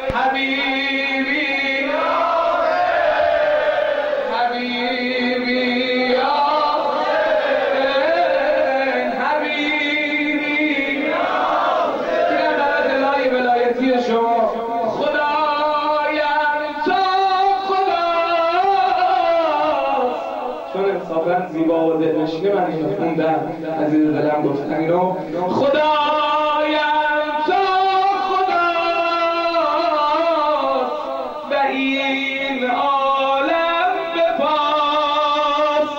زیبا و دلنشینه من اینو خوندم، عزیز دلم گفتن اینو. خدایم تا خداست و این عالم بپاس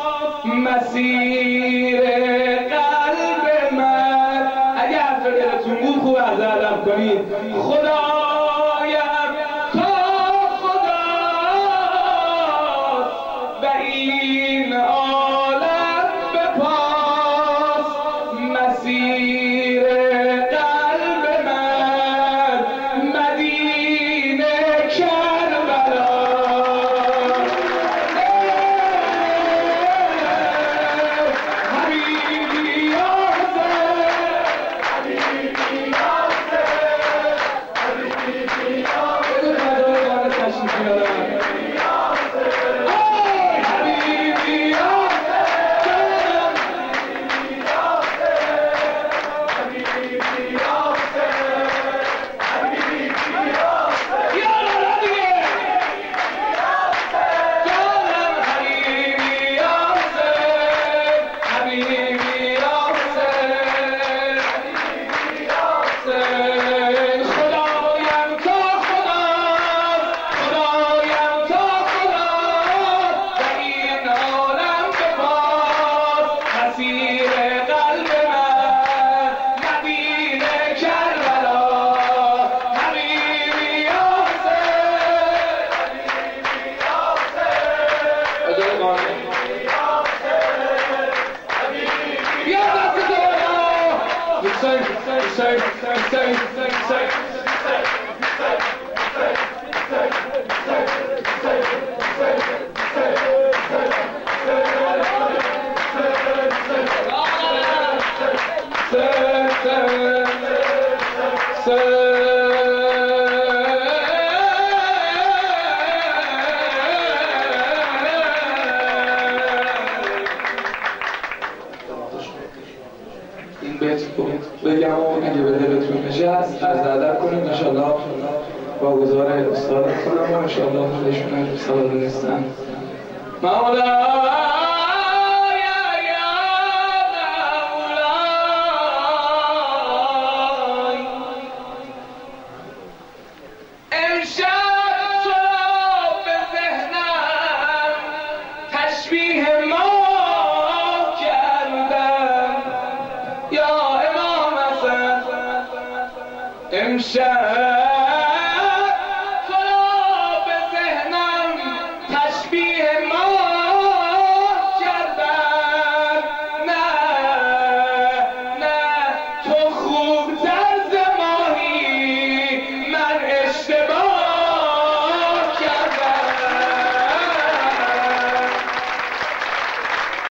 مسیر قلب من. اگه حرف دلتون بود خوب از ادب کنید. خدایم تا خداست و این عالم بپاس مسیر قلب من مدینه کربلا. حبیبی یا حسین، حبیبی یا حسین، حبیبی یا حسین. تشریف بیارم. این بیت بگم و اگه به دلتون نشست از ادب کنید. انشالله با گذار استاد کنم و انشالله خودشون هم سوال نیستن. مولا امشب